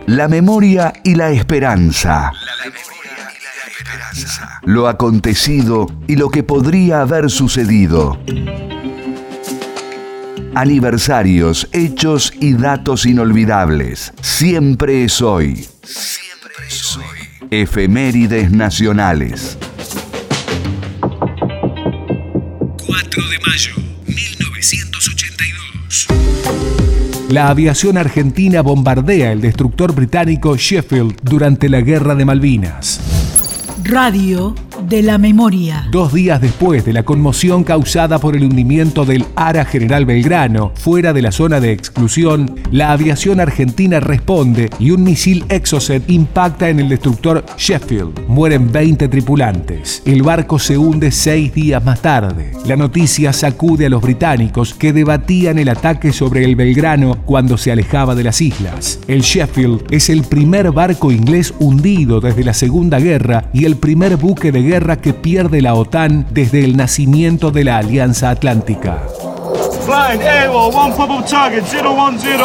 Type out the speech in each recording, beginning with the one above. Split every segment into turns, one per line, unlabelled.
La memoria y la esperanza. Lo acontecido y lo que podría haber sucedido. Aniversarios, hechos y datos inolvidables. Siempre es hoy. Siempre es hoy. Efemérides nacionales.
4 de mayo, 1982.
La aviación argentina bombardea el destructor británico Sheffield durante la Guerra de Malvinas.
Radio de la memoria.
2 días después de la conmoción causada por el hundimiento del ARA General Belgrano, fuera de la zona de exclusión, la aviación argentina responde y un misil Exocet impacta en el destructor Sheffield. Mueren 20 tripulantes. El barco se hunde 6 días más tarde. La noticia sacude a los británicos que debatían el ataque sobre el Belgrano cuando se alejaba de las islas. El Sheffield es el primer barco inglés hundido desde la Segunda Guerra y el primer buque de guerra que pierde la OTAN desde el nacimiento de la Alianza Atlántica.
Flying AWOL, one probable target, 01010.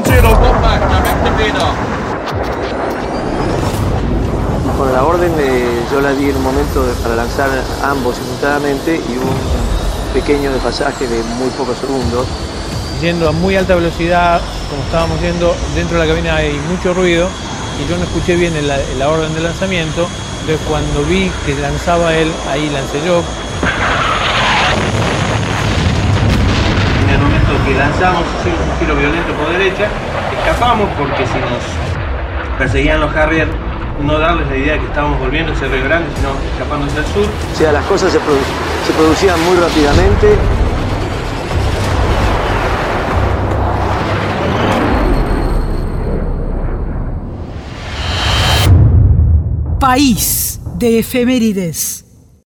Con la orden yo la di en un momento para lanzar ambos simultáneamente y un pequeño desfasaje de muy pocos segundos.
Yendo a muy alta velocidad, como estábamos yendo, dentro de la cabina hay mucho ruido y yo no escuché bien la orden de lanzamiento. Entonces cuando vi que lanzaba él, ahí lancé yo.
En el momento que lanzamos, hicimos un giro violento por derecha, escapamos porque si nos perseguían los Harrier, no darles la idea de que estábamos volviendo hacia Río Grande, sino escapando hacia el sur.
O sea, las cosas se producían muy rápidamente.
País de efemérides.